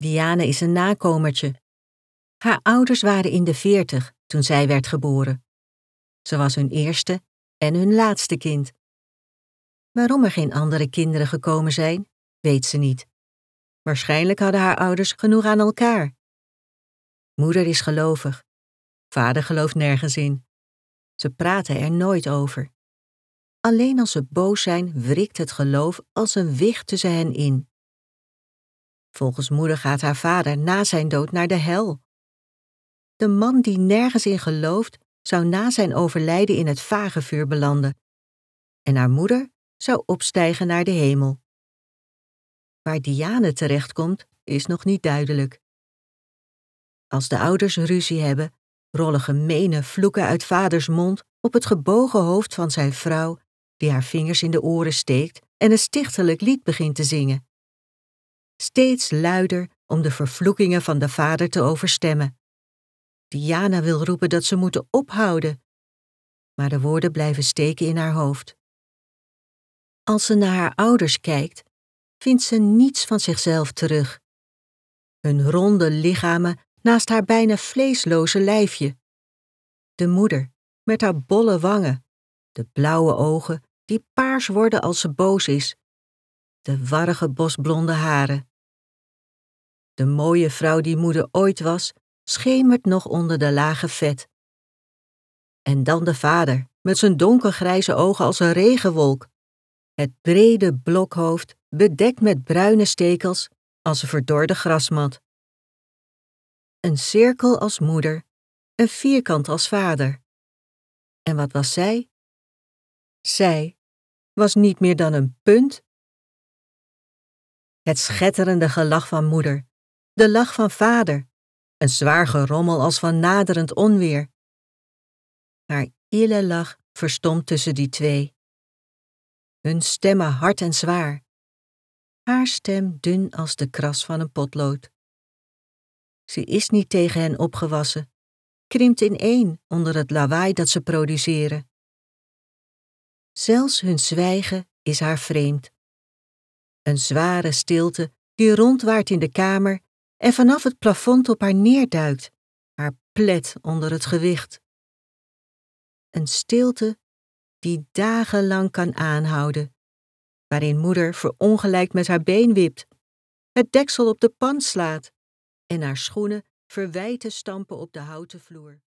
Diane is een nakomertje. Haar ouders waren in de 40 toen zij werd geboren. Ze was hun eerste en hun laatste kind. Waarom er geen andere kinderen gekomen zijn, weet ze niet. Waarschijnlijk hadden haar ouders genoeg aan elkaar. Moeder is gelovig. Vader gelooft nergens in. Ze praten er nooit over. Alleen als ze boos zijn, wrikt het geloof als een wicht tussen hen in. Volgens moeder gaat haar vader na zijn dood naar de hel. De man die nergens in gelooft, zou na zijn overlijden in het vagevuur belanden. En haar moeder zou opstijgen naar de hemel. Waar Diane terechtkomt, is nog niet duidelijk. Als de ouders ruzie hebben, rollen gemene vloeken uit vaders mond op het gebogen hoofd van zijn vrouw, die haar vingers in de oren steekt en een stichtelijk lied begint te zingen. Steeds luider om de vervloekingen van de vader te overstemmen. Diana wil roepen dat ze moeten ophouden, maar de woorden blijven steken in haar hoofd. Als ze naar haar ouders kijkt, vindt ze niets van zichzelf terug. Hun ronde lichamen naast haar bijna vleesloze lijfje. De moeder, met haar bolle wangen, de blauwe ogen die paars worden als ze boos is, de warrige bosblonde haren. De mooie vrouw die moeder ooit was, schemert nog onder de lage vet. En dan de vader, met zijn donkergrijze ogen als een regenwolk. Het brede blokhoofd, bedekt met bruine stekels, als een verdorde grasmat. Een cirkel als moeder, een vierkant als vader. En wat was zij? Zij was niet meer dan een punt. Het schetterende gelach van moeder, de lach van vader, een zwaar gerommel als van naderend onweer. Haar ille lach verstomt tussen die twee. Hun stemmen hard en zwaar. Haar stem dun als de kras van een potlood. Ze is niet tegen hen opgewassen, krimpt ineen onder het lawaai dat ze produceren. Zelfs hun zwijgen is haar vreemd. Een zware stilte die rondwaart in de kamer en vanaf het plafond op haar neerduikt, haar plet onder het gewicht. Een stilte die dagenlang kan aanhouden, waarin moeder verongelijkt met haar been wipt, het deksel op de pan slaat en haar schoenen verwijten stampen op de houten vloer.